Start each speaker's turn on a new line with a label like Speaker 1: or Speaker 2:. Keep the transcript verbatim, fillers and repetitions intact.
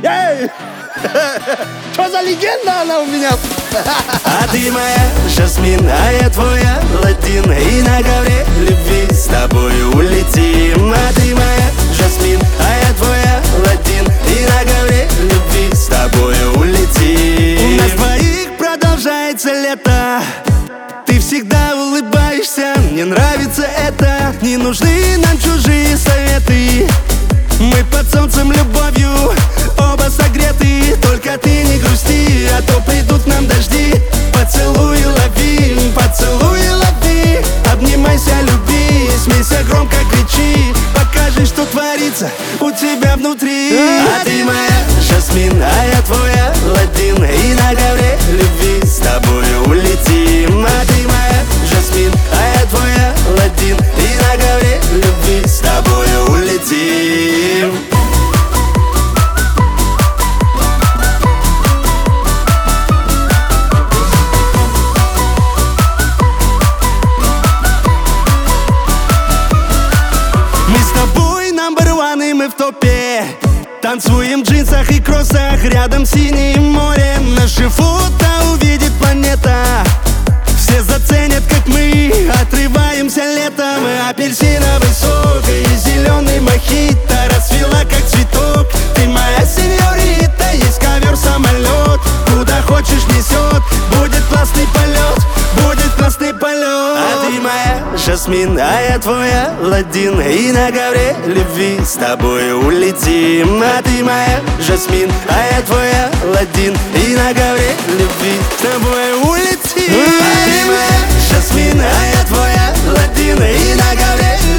Speaker 1: Эй! Что за легенда она у меня?
Speaker 2: А ты моя Жасмин, а я твоя Аладдин. И на ковре любви с тобою улетим. А ты моя Жасмин, а я твоя Аладдин. И на ковре любви с тобою улетим. У нас двоих продолжается лето. Ты всегда улыбаешься, мне нравится это. Не нужны нам чужие советы. Мы под солнцем любовью оба согреты. Только ты не грусти, а то придут нам дожди. Поцелуй лови, поцелуй лови. Обнимайся, люби, смейся, громко кричи. Покажи, что творится у тебя внутри. А ты моя Жасмин, а я твоя Аладдин. И на ковре любви с тобою улетим. А ты моя Жасмин, а я твоя Аладдин. И на ковре любви с тобою улетим. Мы с тобой number one, и мы в топе. Танцуем в джинсах и кроссах, рядом синее море. Наши фото увидит планета. Все заценят, как мы отрываемся летом. И апельсиновый сок, и зеленый мохито расцвела, как цветок. Ты моя сеньорита, есть ковер-самолет. Куда хочешь несет, будет классный полет. Будет классный полет. А ты моя Жасмин, а я твоя Аладдин. И на ковре любви с тобой улетим. А ты моя Жасмин, а я твоя Аладдин. И на ковре любви с тобой улетим. А ты моя Жасмин, а я твоя Аладдин. И на ковре